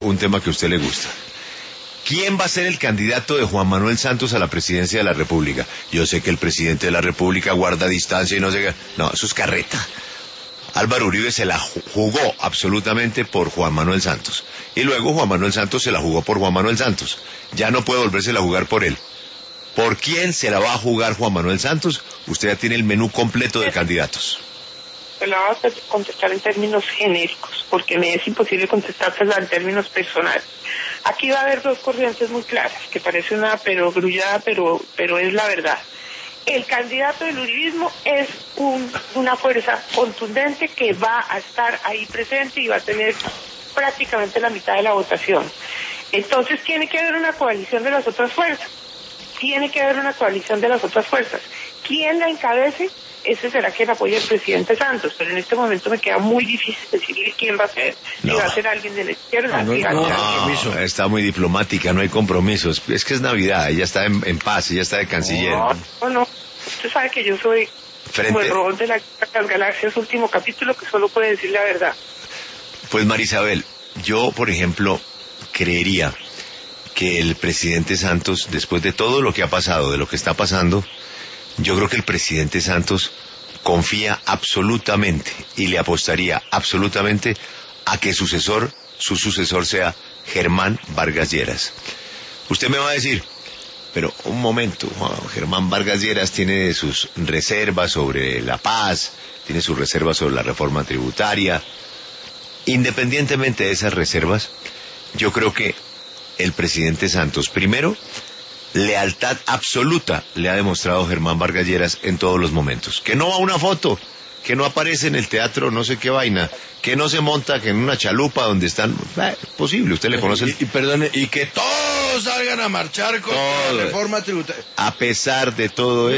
un tema que a usted le gusta. ¿Quién va a ser el candidato de Juan Manuel Santos a la presidencia de la República? Yo sé que el presidente de la República guarda distancia y no sé qué. No, eso es carreta. Álvaro Uribe se la jugó absolutamente por Juan Manuel Santos. Y luego Juan Manuel Santos se la jugó por Juan Manuel Santos. Ya no puede volvérsela a jugar por él. ¿Por quién se la va a jugar Juan Manuel Santos? Usted ya tiene el menú completo de candidatos. Se la voy a contestar en términos genéricos, porque me es imposible contestársela en términos personales. Aquí va a haber dos corrientes muy claras, que parece una perogrullada, pero es la verdad. El candidato del uribismo es una fuerza contundente que va a estar ahí presente y va a tener prácticamente la mitad de la votación. Entonces tiene que haber una coalición de las otras fuerzas. Tiene que haber una coalición de las otras fuerzas. ¿Quién la encabece? Ese será quien apoye al presidente Santos, pero en este momento me queda muy difícil decidir quién va a ser. No. Si va a ser alguien de la izquierda. No, está muy diplomática, no hay compromisos. Es que es Navidad, ella está en paz, ella está de canciller. No. Usted sabe que yo soy como el robot de las galaxias, último capítulo, que solo puede decir la verdad. Pues Marisabel, yo por ejemplo creería que el presidente Santos, después de todo lo que ha pasado, de lo que está pasando, yo creo que el presidente Santos confía absolutamente y le apostaría absolutamente a que su sucesor sea Germán Vargas Lleras. Usted me va a decir, pero un momento, Germán Vargas Lleras tiene sus reservas sobre la paz, tiene sus reservas sobre la reforma tributaria. Independientemente de esas reservas, yo creo que el presidente Santos, primero, lealtad absoluta le ha demostrado Germán Vargas Lleras en todos los momentos. Que no va a una foto, que no aparece en el teatro no sé qué vaina, que no se monta que en una chalupa donde están... posible, usted le conoce... Perdone, y que todos salgan a marchar con la reforma tributaria. A pesar de todo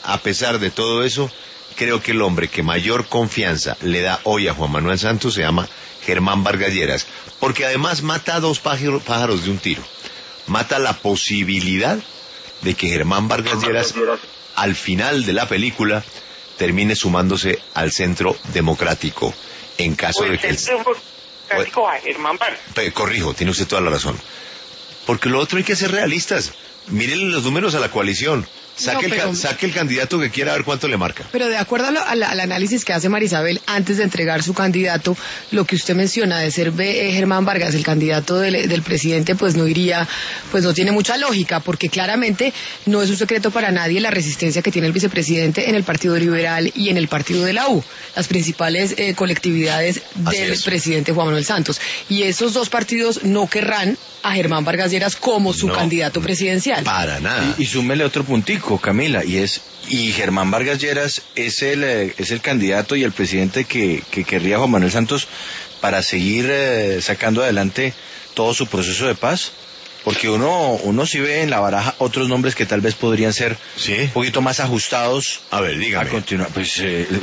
eso, creo que el hombre que mayor confianza le da hoy a Juan Manuel Santos se llama Germán Vargas Lleras, porque además mata a dos pájaros de un tiro. Mata la posibilidad de que Germán Vargas Lleras, al final de la película, termine sumándose al Centro Democrático, en caso de que el Centro Democrático a Germán Vargas. Corrijo, tiene usted toda la razón. Porque lo otro hay que ser realistas. Miren los números a la coalición. Saque el candidato que quiera, a ver cuánto le marca. Pero de acuerdo al análisis que hace Marisabel antes de entregar su candidato, lo que usted menciona de ser Germán Vargas el candidato del presidente, pues no iría, pues no tiene mucha lógica, porque claramente no es un secreto para nadie la resistencia que tiene el vicepresidente en el Partido Liberal y en el Partido de la U, las principales colectividades del presidente Juan Manuel Santos. Y esos dos partidos no querrán a Germán Vargas Lleras como su candidato presidencial. Para nada. Y súmele otro puntico, Camila, y Germán Vargas Lleras es el candidato y el presidente que querría Juan Manuel Santos para seguir sacando adelante todo su proceso de paz. Porque uno sí ve en la baraja otros nombres que tal vez podrían ser un poquito más ajustados. A ver, dígame. A continuar, pues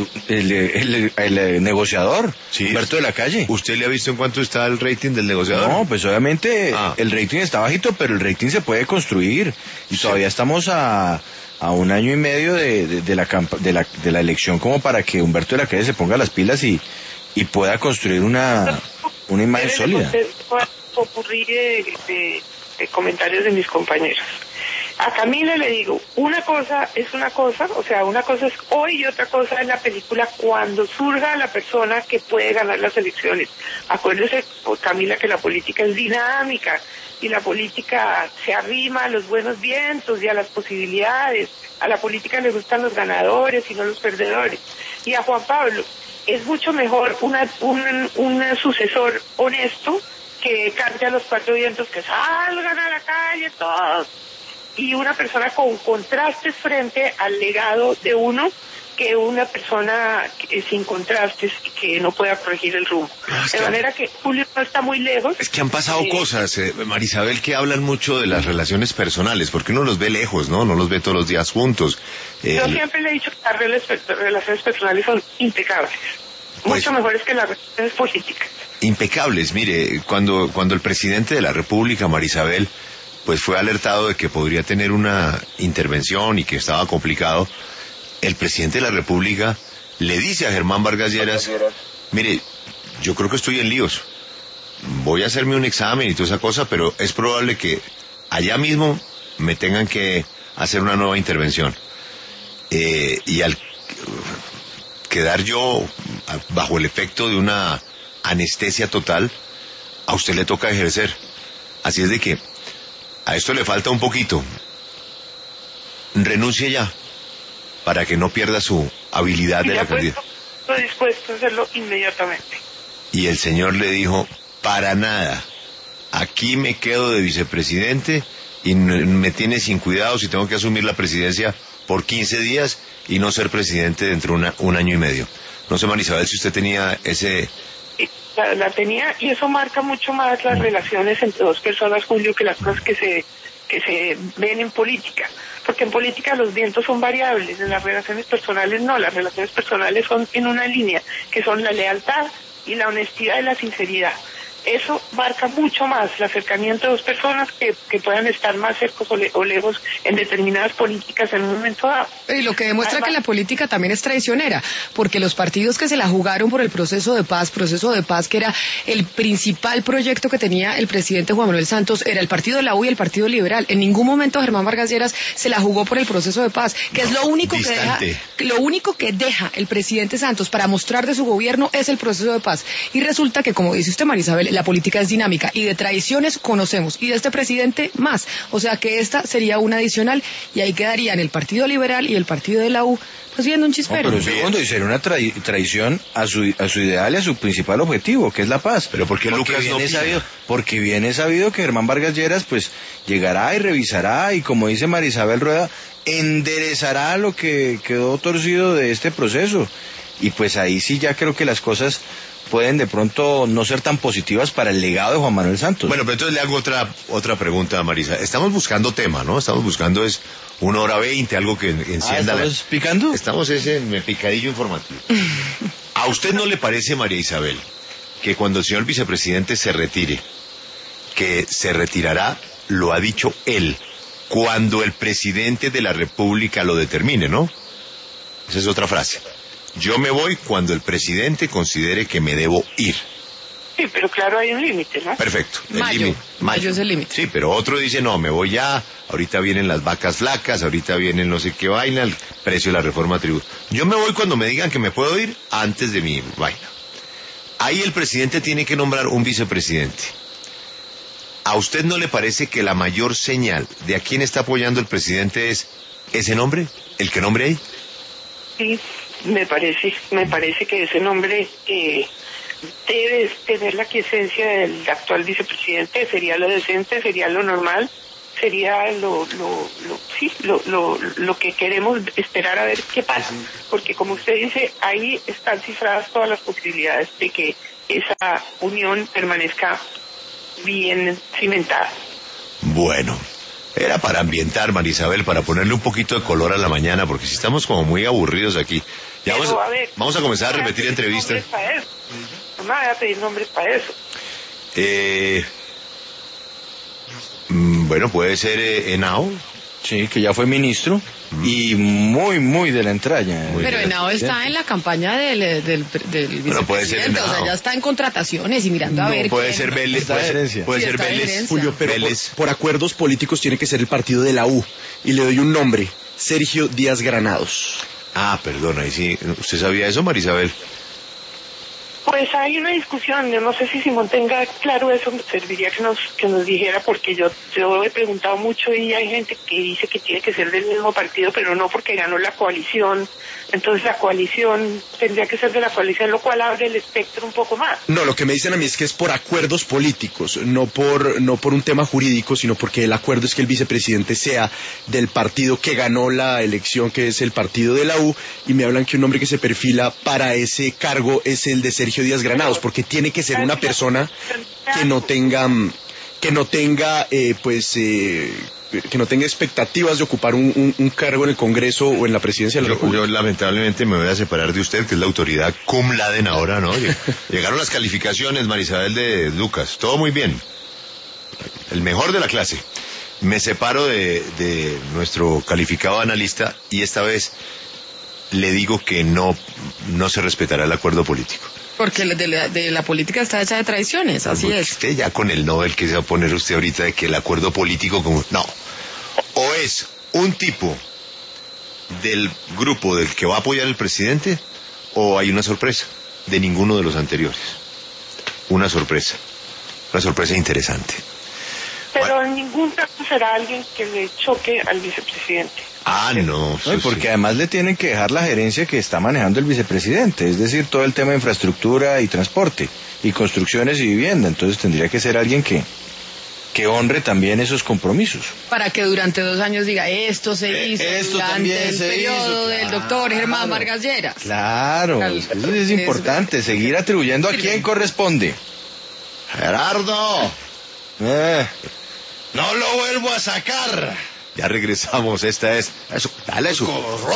el negociador, Humberto de la Calle. ¿Usted le ha visto en cuánto está el rating del negociador? No, pues obviamente el rating está bajito, pero el rating se puede construir. Y todavía estamos a un año y medio de la elección como para que Humberto de la Calle se ponga las pilas y pueda construir una imagen sólida. Ocurrir de comentarios de mis compañeros. A Camila le digo, una cosa es una cosa, o sea, una cosa es hoy y otra cosa es la película cuando surja la persona que puede ganar las elecciones. Acuérdese, Camila, que la política es dinámica y la política se arrima a los buenos vientos y a las posibilidades. A la política le gustan los ganadores y no los perdedores. Y a Juan Pablo es mucho mejor un sucesor honesto que cante a los cuatro vientos, que salgan a la calle todos, y una persona con contrastes frente al legado de uno, que una persona sin contrastes que no pueda corregir el rumbo. De manera que Julio no está muy lejos. Es que han pasado cosas, Marisabel, que hablan mucho de las relaciones personales, porque uno los ve lejos, ¿no? No los ve todos los días juntos. Yo siempre le he dicho que las relaciones personales son impecables, mucho mejores que las relaciones políticas. Impecables, mire, cuando el presidente de la República, Marisabel, pues fue alertado de que podría tener una intervención y que estaba complicado, el presidente de la República le dice a Germán Vargas Lleras, mire, yo creo que estoy en líos, voy a hacerme un examen y toda esa cosa, pero es probable que allá mismo me tengan que hacer una nueva intervención. Y al quedar yo bajo el efecto de una anestesia total, a usted le toca ejercer. Así es de que a esto le falta un poquito. Renuncie ya, para que no pierda su habilidad de la candidata. Estoy dispuesto a hacerlo inmediatamente. Y el señor le dijo, para nada, aquí me quedo de vicepresidente y me tiene sin cuidado si tengo que asumir la presidencia por 15 días y no ser presidente dentro de un año y medio. No sé, María Isabel, si usted tenía ese... La tenía, y eso marca mucho más las relaciones entre dos personas, Julio, que las cosas que se ven en política. Porque en política los vientos son variables, en las relaciones personales no, las relaciones personales son en una línea, que son la lealtad y la honestidad y la sinceridad. Eso marca mucho más la cercanía entre dos personas que puedan estar más cerca o lejos en determinadas políticas en un momento dado. Y lo que demuestra que la política también es traicionera, porque los partidos que se la jugaron por el proceso de paz que era el principal proyecto que tenía el presidente Juan Manuel Santos, era el partido de la U y el Partido Liberal. En ningún momento Germán Vargas Lleras se la jugó por el proceso de paz, que es lo único que deja el presidente Santos para mostrar de su gobierno es el proceso de paz. Y resulta que, como dice usted, María Isabel, la política es dinámica y de traiciones conocemos, y de este presidente más. O sea que esta sería una adicional y ahí quedarían el Partido Liberal y el Partido de la U pues viendo un chispero. No, pero segundo, y sería una traición a su ideal y a su principal objetivo, que es la paz. Pero ¿por qué Lucas no opina? Porque bien es sabido que Germán Vargas Lleras pues llegará y revisará y, como dice María Isabel Rueda, enderezará lo que quedó torcido de este proceso. Y pues ahí sí ya creo que las cosas pueden de pronto no ser tan positivas para el legado de Juan Manuel Santos. Bueno, pero entonces le hago otra pregunta a Marisa. Estamos buscando tema, ¿no? Estamos buscando 1:20, algo que encienda. ¿Estamos picando? Estamos en el picadillo informativo. ¿A usted no le parece, María Isabel, que cuando el señor vicepresidente se retire, que se retirará, lo ha dicho él, cuando el presidente de la República lo determine, ¿no? Esa es otra frase. Yo me voy cuando el presidente considere que me debo ir. Sí, pero claro, hay un límite, ¿no? Perfecto. Mayo es el límite. Sí, pero otro dice, no, me voy ya, ahorita vienen las vacas flacas, ahorita vienen no sé qué vaina, el precio de la reforma tributaria. Yo me voy cuando me digan que me puedo ir antes de mi vaina. Ahí el presidente tiene que nombrar un vicepresidente. ¿A usted no le parece que la mayor señal de a quién está apoyando el presidente es ese nombre, el que nombre ahí? Sí, me parece que ese nombre debe tener la quiesencia del actual vicepresidente. Sería lo decente, sería lo normal, sería lo que queremos esperar a ver qué pasa, porque como usted dice, ahí están cifradas todas las posibilidades de que esa unión permanezca bien cimentada. Bueno, era para ambientar, María Isabel, para ponerle un poquito de color a la mañana, porque si estamos como muy aburridos aquí. Ya vamos a comenzar a repetir entrevistas. No me voy a pedir nombres para eso. Bueno, puede ser Henao. Sí, que ya fue ministro y muy de la entraña. Pero Henao está en la campaña del vicepresidente, bueno, puede ser Henao. O sea, ya está en contrataciones y mirando a ver. Puede ser Vélez, puede ser Vélez. Julio, pero por acuerdos políticos tiene que ser el partido de la U, y le doy un nombre: Sergio Díaz Granados. Ah, perdón, ahí sí. ¿Usted sabía eso, María Isabel? Pues hay una discusión, yo no sé si Simón tenga claro eso, serviría que nos dijera, porque yo he preguntado mucho y hay gente que dice que tiene que ser del mismo partido, pero no, porque ganó la coalición, entonces la coalición tendría que ser de la coalición, lo cual abre el espectro un poco más. No, lo que me dicen a mí es que es por acuerdos políticos, no por un tema jurídico, sino porque el acuerdo es que el vicepresidente sea del partido que ganó la elección, que es el partido de la U, y me hablan que un nombre que se perfila para ese cargo es el de Sergio Díaz Granados, porque tiene que ser una persona que no tenga expectativas de ocupar un cargo en el Congreso o en la presidencia de la República. Yo lamentablemente me voy a separar de usted, que es la autoridad cum laude ahora, ¿no? Llegaron las calificaciones, María Isabel, de Lucas, todo muy bien, el mejor de la clase. Me separo de nuestro calificado analista y esta vez le digo que no se respetará el acuerdo político. Porque de la política está hecha de traiciones, así es. Usted ya con el Nobel que se va a poner usted ahorita de que el acuerdo político como... No, o es un tipo del grupo del que va a apoyar el presidente, o hay una sorpresa de ninguno de los anteriores. Una sorpresa interesante. Pero en ningún caso será alguien que le choque al vicepresidente. Ah, no. No, y porque además le tienen que dejar la gerencia que está manejando el vicepresidente, es decir, todo el tema de infraestructura y transporte, y construcciones y vivienda. Entonces tendría que ser alguien que honre también esos compromisos. Para que durante 2 años diga, esto se hizo durante el periodo del doctor Germán Vargas Lleras. Claro, eso es importante, seguir atribuyendo a quien corresponde. Gerardo, no lo vuelvo a sacar. ya regresamos, esta es... Eso, dale su...